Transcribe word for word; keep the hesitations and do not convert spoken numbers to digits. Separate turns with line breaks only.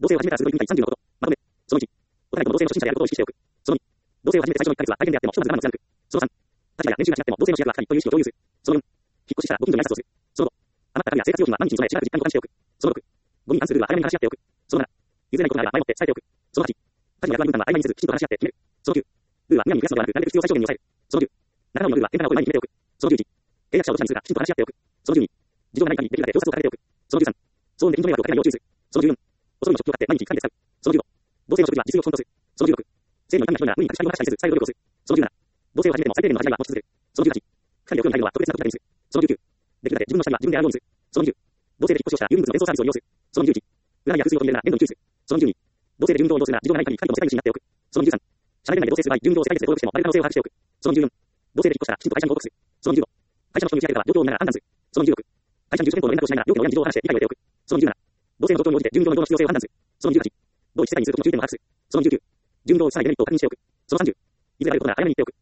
同棲を始めたら鋭い分解さんじゅうのこと。まとめ。そのいち。お互いの同棲の初心者であることを意識しておく。そのに。同棲を始めて最初のいっかげつは大変であってもひとまず我慢を貫く。そのさん。立場や年収が違っても同棲の主役はふたりという意識を共有する。そのよん。引っ越ししたらご近所に挨拶をする。そのご。余った家具や生活用品は毎日に備えしばらく実家に保管しておく。そのろく。ゴミに関するルールは早めに話し合っておく。そのなな。譲れないことがあれば前もって伝えておく。そのはち。家事の役割分担は曖昧にせずきちんと話し合って決める。そのきゅう。ルールはむやみに増やすのではなく、なるべく必要最小限に抑える。そのじゅう。仲直りのルールは簡単なことを前に決めておく。そのじゅういち。契約者をどちらにするかきちんと話し合っておく。そのじゅうに。事情がない限りできるだけ表札を掲げておく。そのじゅうさん。騒音で近所迷惑をかけないよう注意する。そのじゅうよん。おそろいの食器を買って毎日いっかげつ使う。そのじゅうご。同性の食事は実力を損とする。そのじゅうろく。生理の痛みがひどいなら無理に立ち上がらしたりせず最後努力をする。そのじゅうなな。同性を始めても最低限の始めは持ち続ける。そのじゅうはち。二人でお風呂に入るのは特別な時だけにする。そのじゅうきゅう。できるだけ自分の下着は自分で洗うようにする。そのにじゅう。同性で引っ越しをしたら郵便物の伝送サービスを利用する。そのにじゅういち。占いや風水を取り入れるなら面倒に注意する。そのにじゅうに。同性で運動を運動するなら事情がない限り神とも世界一になっておく。そのにじゅうさん。社内で同棲する場合、住業を世界一で登録しても割れ可能性を把握しておく。そのにじゅうよん。同性で引っ越したらきちんと会社に報告する。そのにじゅうご。会社の人に打ち明けたら状況を見ながら判断する。そのにじゅうろく。会社に住所変更の連絡をしながら料金の親に事情を話して理解を得ておく。そのにじゅうなな。同性の状況に応じて住業の移動の必要性を判断する。そのにじゅうはち。同一世帯にすることの注意点を把握する。そのにじゅうきゅう。住業を移さないでメリットを確認しておく。そのさんじゅう。いずれあることなら早めに言っておく。